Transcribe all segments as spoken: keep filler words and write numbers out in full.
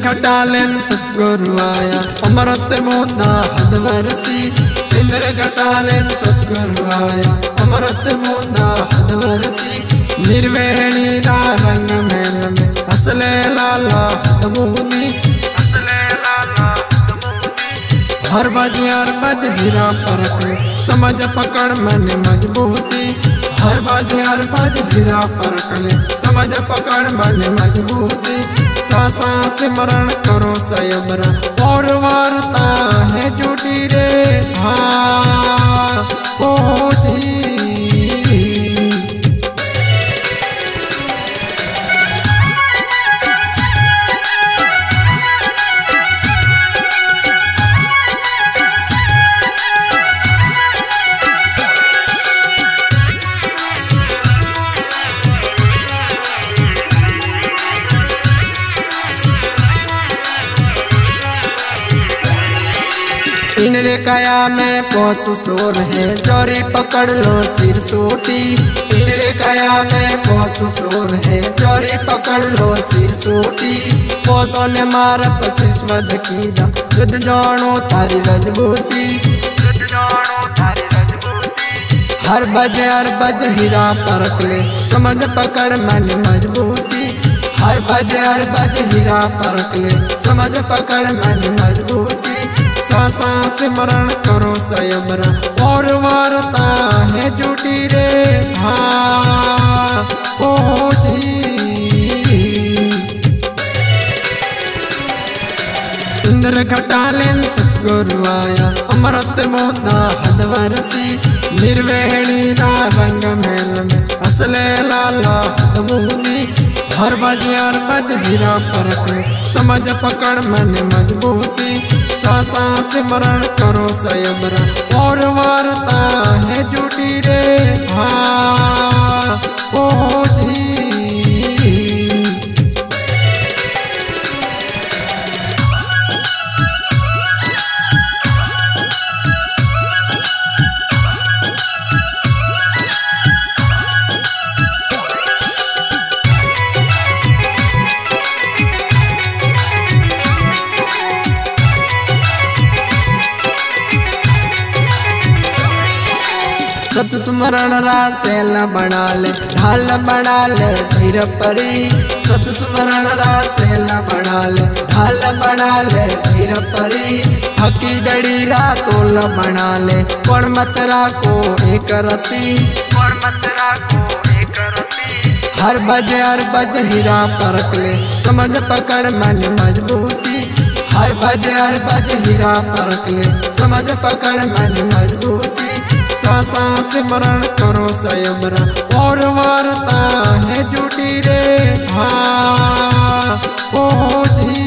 घटालेन सतगुरु आया अमृत मोंदा हद वरसी। इंद्र घटालेन सतगुरु आया अमृत मोंदा हद वरसी। निर्वेणी रा रंग मेल में असले लाला दमोदी असले लाला दमोदी। हर बज हर बज हीरा परख समझ पकड़ मन मजबूती। हर बज हर बज हीरा परख समझ पकड़ मन मजबूती। सासा सिमरण करो सयबरा और वार्ता है झूठी रे हाँ ओ जी। इनरे काया में पोच सोर है जोरी पकड़ लो सिर सोटी। इनरे काया में पोच सोर है जोरी पकड़ लो सिर सोटी। पोसो ने मार पसिस मद कीदा जुद जानो तारी रजबूती जुद जानो तारी रजबूती। हर बज हर बज हीरा परख ले समझ पकड़ मन मजबूती। हर बज हर बज हीरा परख ले समझ पकड़ मन मजबूती। सासा सिमरण करो सयबरा और वार्ता है झूठी रे हाँ ओ जी। इंद्र घटालेन सतगुरु आया अमृत मोंदा हद वरसी। निर्वेणी रा रंग मेल में असले लाला दमोदी। हर बज हर बज हीरा परख समझ पकड़ मन मजबूती। सासा सिमरण करो सयबरा और वार्ता है झूठी रे हाँ ओ जी। सत सुमरण रासेल बना ले ढाल बना ले धीर परी। सत सुमरण रासेल बना ले ढाल बना ले धीर परी। हकी जड़ी रातोल बना ले पण मतरा को एक रती पण मतरा को एक रती। हर बज हर बज हीरा परख ले समझ पकड़ मन मजबूती। हर बज हर बज हीरा परख ले समझ पकड़ मन मजबूती। सासा सिमरण करो सयबरा और वार्ता है झूठी रे हाँ ओ जी।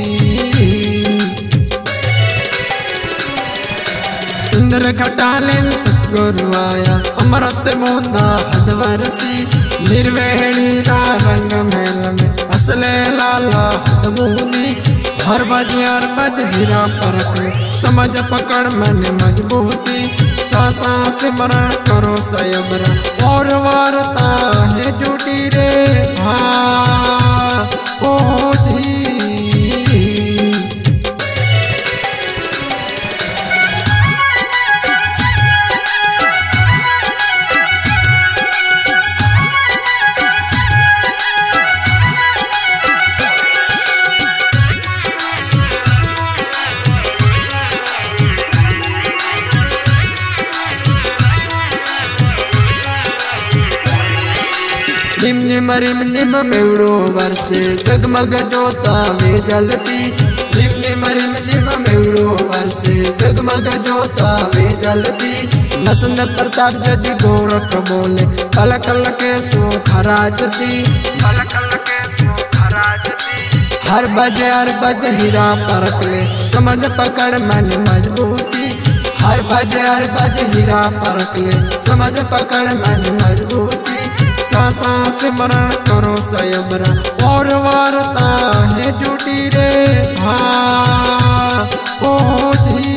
इंद्र घटालेन सतगुरु आया अमृत मोंदा हद वरसी। निर्वेणी रा रंग मेल में असले लाला दमोदी। हर बज हर बज हीरा परख समझ पकड़ मन मजबूती। सासा सिमरण करो सयबरा और वार्ता है झूठी रे हाँ ओ जी। रिम झिम रिम झिम मेवड़ो वर्षे जगमग जोता वे जलती। रिम झिम रिम झिम मेवड़ो वर्षे जगमग जोता वे जलती। नसुंद प्रताप जदि गोरख बोले कल कल के सो खराजती कल कल के सो खराजती। हर बज हर बज हीरा परख ले समझ पकड़ मन मजबूती। हर बज हर बज हीरा परख ले समझ पकड़ मन मजबूती। सासा सिमरण करो सयबरा और वार्ता है झूठी रे हाँ ओ जी।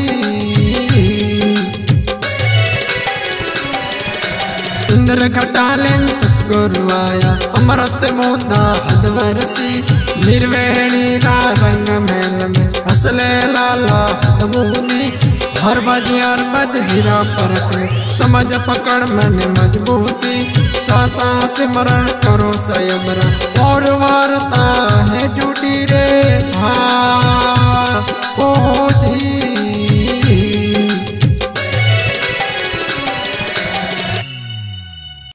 इंद्र घटालेन सतगुरु आया अमृत मोंदा हद वरसी। निर्वेणी ना रंग मेल में असले लाला बूंदी हर बजियार बज हीरा परत में समझ पकड़ मैंने मजबूती सासा सिमरण करो सयमरा और वारता है झूठी रे हाँ ओ जी।